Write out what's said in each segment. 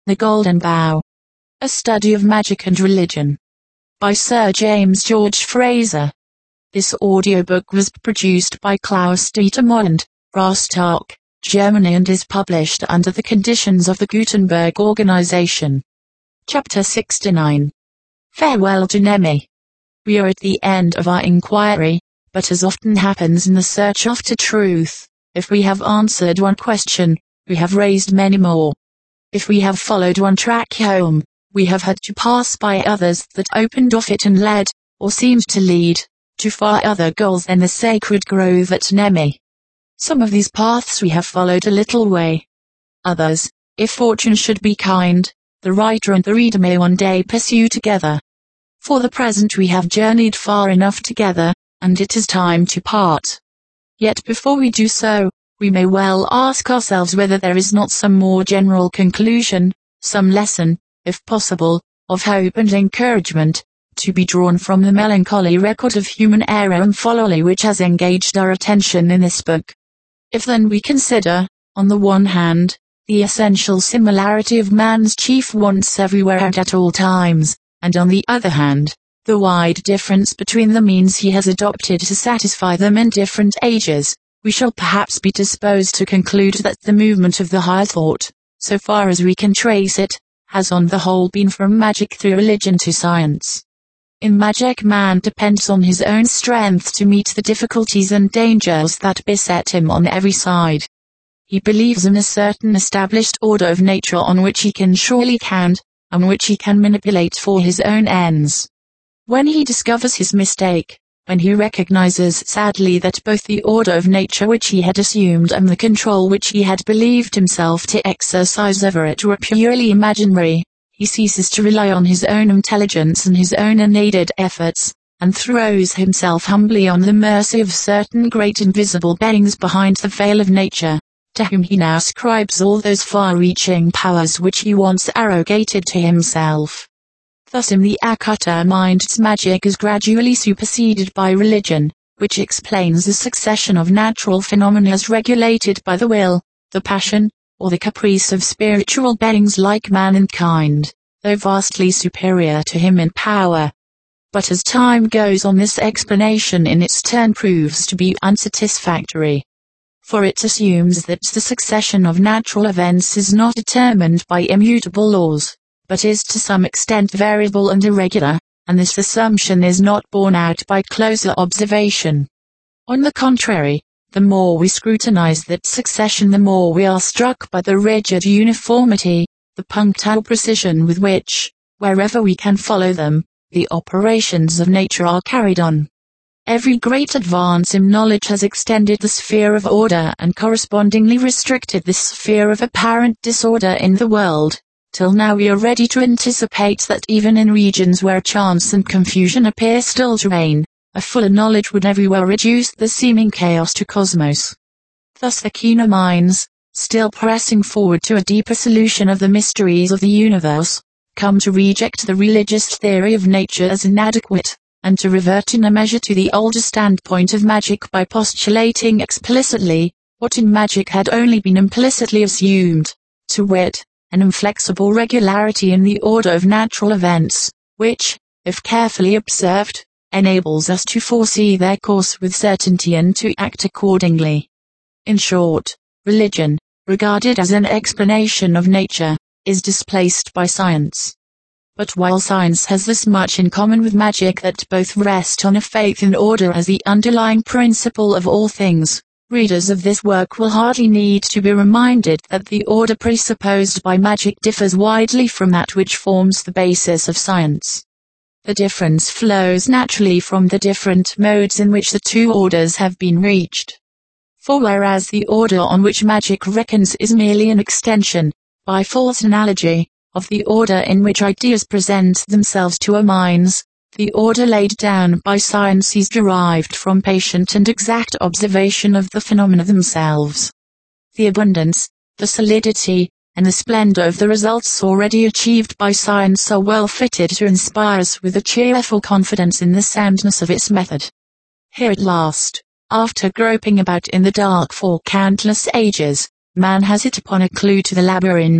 The Golden Bough. A Study of Magic and Religion. By Sir James George Frazer. This audiobook was produced by Klaus Dieter Mond, Rostock, Germany, and is published under the conditions of the Gutenberg Organization. Chapter 69. Farewell to Nemi. We are at the end of our inquiry, but as often happens in the search after truth, if we have answered one question, we have raised many more. If we have followed one track home, we have had to pass by others that opened off it and led, or seemed to lead, to far other goals than the sacred grove at Nemi. Some of these paths we have followed a little way. Others, if fortune should be kind, the writer and the reader may one day pursue together. For the present we have journeyed far enough together, and it is time to part. Yet before we do so, we may well ask ourselves whether there is not some more general conclusion, some lesson, if possible, of hope and encouragement, to be drawn from the melancholy record of human error and folly which has engaged our attention in this book. If then we consider, on the one hand, the essential similarity of man's chief wants everywhere and at all times, and on the other hand, the wide difference between the means he has adopted to satisfy them in different ages, we shall perhaps be disposed to conclude that the movement of the higher thought, so far as we can trace it, has on the whole been from magic through religion to science. In magic man depends on his own strength to meet the difficulties and dangers that beset him on every side. He believes in a certain established order of nature on which he can surely count, and which he can manipulate for his own ends. When he discovers his mistake, when he recognizes sadly that both the order of nature which he had assumed and the control which he had believed himself to exercise over it were purely imaginary, he ceases to rely on his own intelligence and his own unaided efforts, and throws himself humbly on the mercy of certain great invisible beings behind the veil of nature, to whom he now ascribes all those far-reaching powers which he once arrogated to himself. Thus in the Akata mind's magic is gradually superseded by religion, which explains the succession of natural phenomena as regulated by the will, the passion, or the caprice of spiritual beings like mankind, though vastly superior to him in power. But as time goes on, this explanation in its turn proves to be unsatisfactory. For it assumes that the succession of natural events is not determined by immutable laws, but is to some extent variable and irregular, and this assumption is not borne out by closer observation. On the contrary, the more we scrutinize that succession, the more we are struck by the rigid uniformity, the punctual precision with which, wherever we can follow them, the operations of nature are carried on. Every great advance in knowledge has extended the sphere of order and correspondingly restricted the sphere of apparent disorder in the world, till now we are ready to anticipate that even in regions where chance and confusion appear still to reign, a fuller knowledge would everywhere reduce the seeming chaos to cosmos. Thus the keener minds, still pressing forward to a deeper solution of the mysteries of the universe, come to reject the religious theory of nature as inadequate, and to revert in a measure to the older standpoint of magic by postulating explicitly, what in magic had only been implicitly assumed, to wit, an inflexible regularity in the order of natural events, which, if carefully observed, enables us to foresee their course with certainty and to act accordingly. In short, religion, regarded as an explanation of nature, is displaced by science. But while science has this much in common with magic, that both rest on a faith in order as the underlying principle of all things, readers of this work will hardly need to be reminded that the order presupposed by magic differs widely from that which forms the basis of science. The difference flows naturally from the different modes in which the two orders have been reached. For whereas the order on which magic reckons is merely an extension, by false analogy, of the order in which ideas present themselves to our minds, the order laid down by science is derived from patient and exact observation of the phenomena themselves. The abundance, the solidity, and the splendor of the results already achieved by science are well fitted to inspire us with a cheerful confidence in the soundness of its method. Here at last, after groping about in the dark for countless ages, man has hit upon a clue to the labyrinth,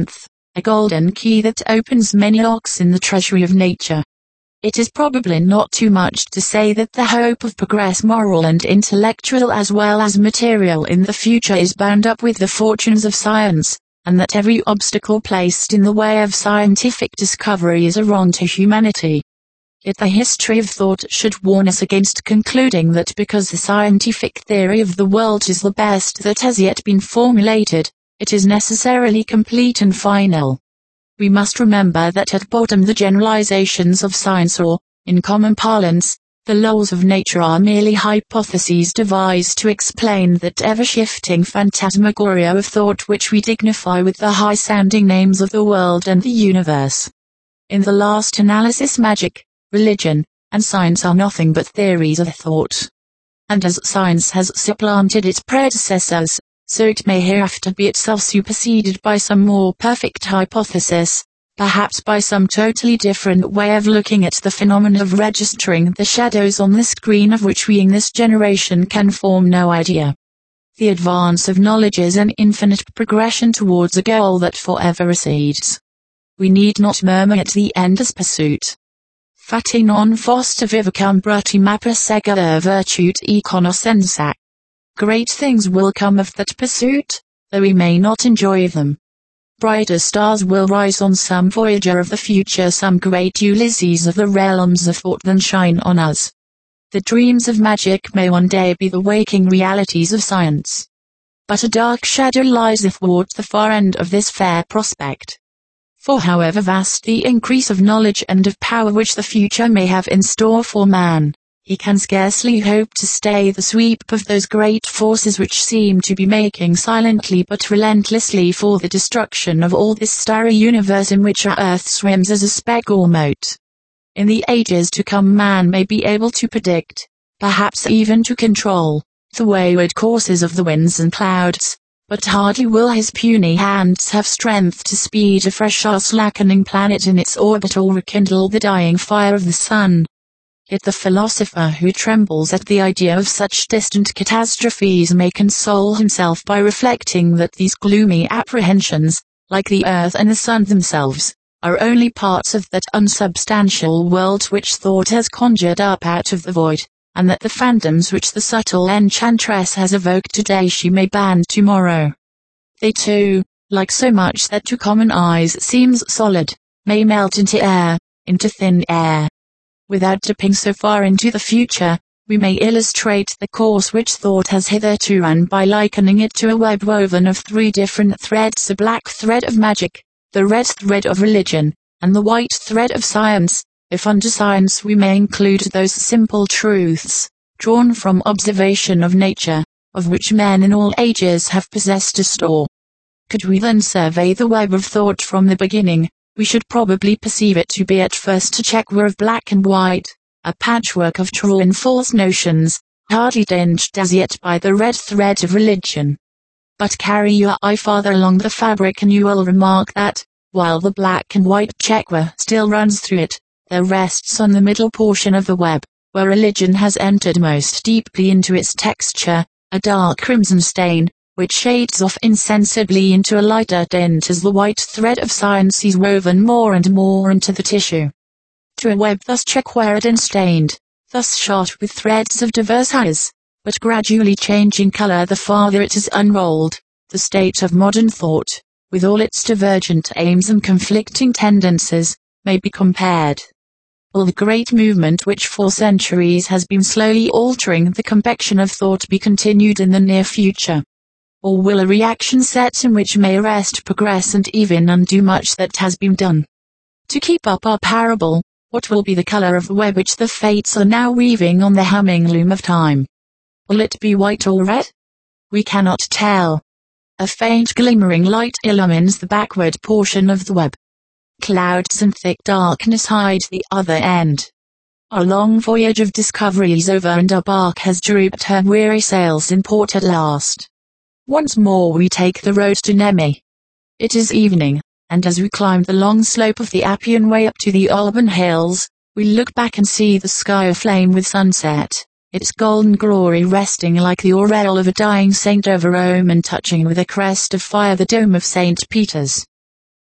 a golden key that opens many locks in the treasury of nature. It is probably not too much to say that the hope of progress, moral and intellectual as well as material, in the future is bound up with the fortunes of science, and that every obstacle placed in the way of scientific discovery is a wrong to humanity. Yet the history of thought should warn us against concluding that because the scientific theory of the world is the best that has yet been formulated, it is necessarily complete and final. We must remember that at bottom the generalizations of science, or, in common parlance, the laws of nature, are merely hypotheses devised to explain that ever-shifting phantasmagoria of thought which we dignify with the high-sounding names of the world and the universe. In the last analysis, magic, religion, and science are nothing but theories of thought. And as science has supplanted its predecessors, so it may hereafter be itself superseded by some more perfect hypothesis, perhaps by some totally different way of looking at the phenomena of registering the shadows on the screen, of which we in this generation can form no idea. The advance of knowledge is an infinite progression towards a goal that forever recedes. We need not murmur at the endless pursuit. Fati non foster vivacum brutima perseguere virtute e conoscenza. Great things will come of that pursuit, though we may not enjoy them. Brighter stars will rise on some voyager of the future, some great Ulysses of the realms of thought, than shine on us. The dreams of magic may one day be the waking realities of science. But a dark shadow lies athwart the far end of this fair prospect. For however vast the increase of knowledge and of power which the future may have in store for man, he can scarcely hope to stay the sweep of those great forces which seem to be making silently but relentlessly for the destruction of all this starry universe in which our earth swims as a speck or mote. In the ages to come man may be able to predict, perhaps even to control, the wayward courses of the winds and clouds, but hardly will his puny hands have strength to speed a fresh or slackening planet in its orbit, or rekindle the dying fire of the sun. Yet the philosopher who trembles at the idea of such distant catastrophes may console himself by reflecting that these gloomy apprehensions, like the earth and the sun themselves, are only parts of that unsubstantial world which thought has conjured up out of the void, and that the phantoms which the subtle enchantress has evoked today she may ban tomorrow. They too, like so much that to common eyes seems solid, may melt into air, into thin air. Without dipping so far into the future, we may illustrate the course which thought has hitherto run by likening it to a web woven of 3 different threads: the black thread of magic, the red thread of religion, and the white thread of science, if under science we may include those simple truths, drawn from observation of nature, of which men in all ages have possessed a store. Could we then survey the web of thought from the beginning, we should probably perceive it to be at first a chequer of black and white, a patchwork of true and false notions, hardly tinged as yet by the red thread of religion. But carry your eye farther along the fabric and you will remark that, while the black and white chequer still runs through it, there rests on the middle portion of the web, where religion has entered most deeply into its texture, a dark crimson stain, which shades off insensibly into a lighter tint as the white thread of science is woven more and more into the tissue. To a web thus chequered and stained, thus shot with threads of diverse hues, but gradually changing color the farther it is unrolled, the state of modern thought, with all its divergent aims and conflicting tendencies, may be compared. Will the great movement which for centuries has been slowly altering the complexion of thought be continued in the near future? Or will a reaction set in which may arrest progress and even undo much that has been done? To keep up our parable, what will be the color of the web which the fates are now weaving on the humming loom of time? Will it be white or red? We cannot tell. A faint glimmering light illumines the backward portion of the web. Clouds and thick darkness hide the other end. Our long voyage of discovery is over and our bark has drooped her weary sails in port at last. Once more we take the road to Nemi. It is evening, and as we climb the long slope of the Appian Way up to the Alban Hills, we look back and see the sky aflame with sunset, its golden glory resting like the aureole of a dying saint over Rome and touching with a crest of fire the dome of St. Peter's.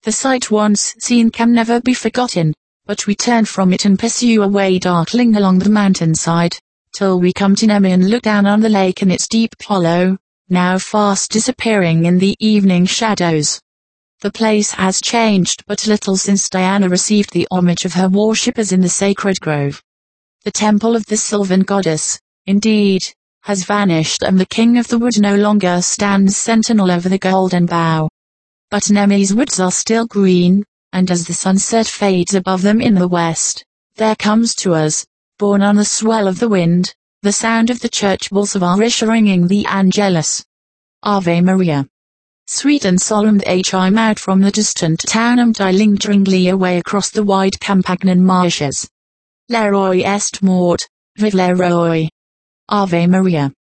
The sight once seen can never be forgotten, but we turn from it and pursue our way darkling along the mountainside, till we come to Nemi and look down on the lake in its deep hollow, now fast disappearing in the evening shadows. The place has changed but little since Diana received the homage of her worshippers in the sacred grove. The temple of the sylvan goddess, indeed, has vanished, and the king of the wood no longer stands sentinel over the golden bough. But Nemi's woods are still green, and as the sunset fades above them in the west, there comes to us, borne on the swell of the wind, the sound of the church bells of Arisha ringing the Angelus. Ave Maria. Sweet and solemn they chime out from the distant town and die lingeringly away across the wide Campagnan marshes. Leroy est mort, vive Leroy. Ave Maria.